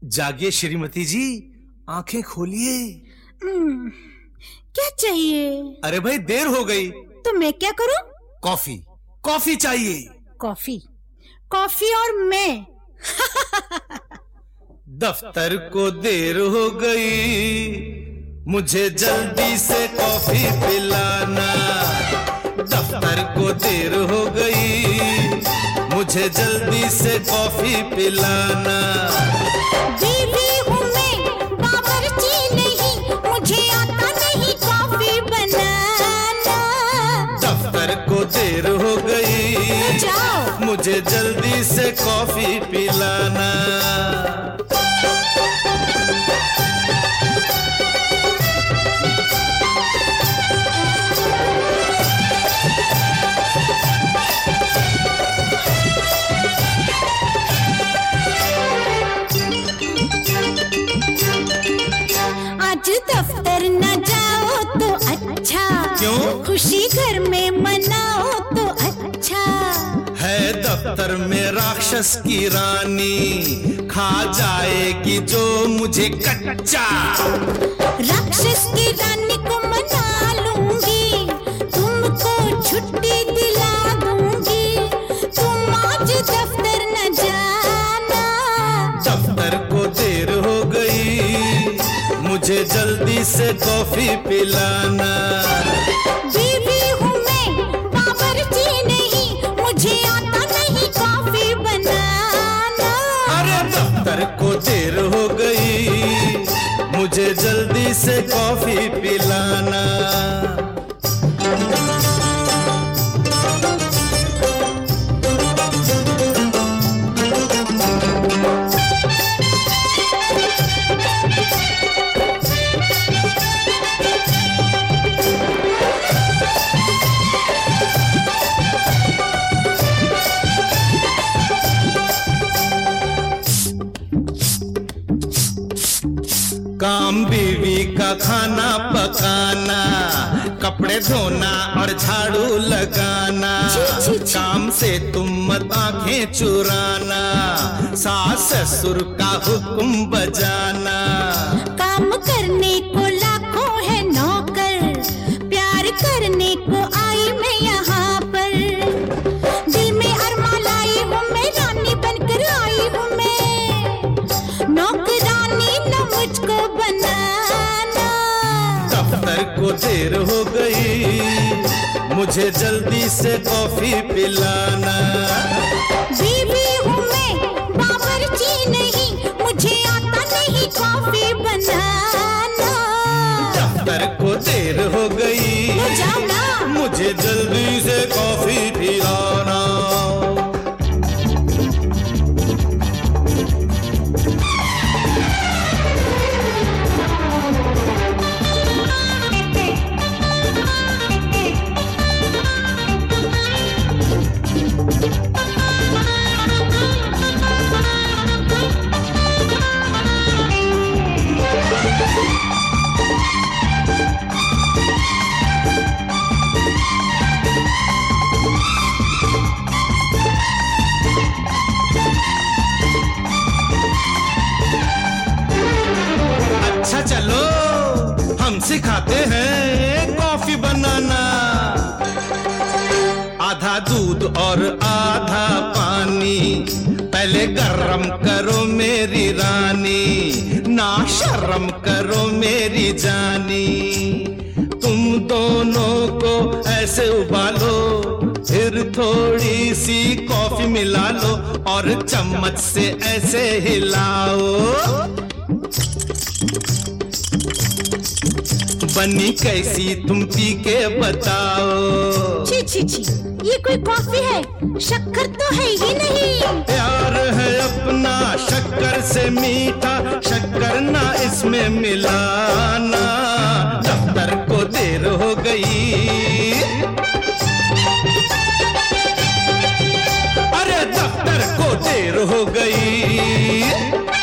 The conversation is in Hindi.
जागिए श्रीमती जी, आंखें खोलिए। क्या चाहिए? अरे भाई देर हो गई। तो मैं क्या करूं? कॉफी, कॉफी चाहिए। कॉफी, कॉफी और मैं? दफ्तर को देर हो गई, मुझे जल्दी से कॉफी पिलाना। दफ्तर को देर हो गई, मुझे जल्दी से कॉफी पिलाना। बीवी हूँ मैं, बावर्ची नहीं, मुझे आता नहीं कॉफी बनाना। दफ्तर को देर हो गई, जाओ, मुझे जल्दी से कॉफी पिलाना। आज दफ्तर न जाओ तो अच्छा। क्यों? खुशी घर में मनाओ तो अच्छा है। दफ्तर में राक्षस की रानी, खा जाएगी जो मुझे कच्चा। राक्षस की रानी को मना लूंगी, तुमको छुट्टी दिला दूंगी। तुम आज दफ्तर न जाना। दफ्तर को देर हो गई, मुझे जल्दी से कॉफी पिलाना। बीवी हूँ मैं, बावर्ची नहीं, मुझे आता नहीं कॉफी बनाना। अरे दफ्तर को देर हो गई, मुझे जल्दी से कॉफी पिलाना। काम बीवी का खाना पकाना, कपड़े धोना और झाड़ू लगाना। काम से तुम मत आंखें चुराना, सास ससुर का हुक्म बजाना। काम करने को लाखों है नौकर, प्यार करने को आई मैं यहाँ पर। दिल में अरमा लाई हूँ मैं, रानी बनकर आई हूँ मैं, नौकरानी न मुझको बनाना। दफ्तर को देर हो गई, मुझे जल्दी से कॉफी पिलाना। बीवी हूँ मैं, बावर्ची नहीं, मुझे आता नहीं कॉफी बनाना। दफ्तर को देर हो गई, तो जाओ ना, मुझे जल्दी से कॉफी पिलाना। अच्छा चलो, हम सिखाते हैं कॉफी बनाना। आधा दूध और आधा पानी, पहले गरम करो मेरी रानी, ना शर्म करो मेरी जानी। तुम दोनों को ऐसे उबालो, फिर थोड़ी सी कॉफी मिला लो और चम्मच से ऐसे हिलाओ। बनी कैसी तुम पी के बताओ। छी छी छी, ये कोई कॉफी है? शक्कर तो है ही नहीं। प्यार है अपना शक्कर से मीठा, शक्कर ना इसमें मिलाना। दफ्तर को देर हो गई, अरे दफ्तर को देर हो गई।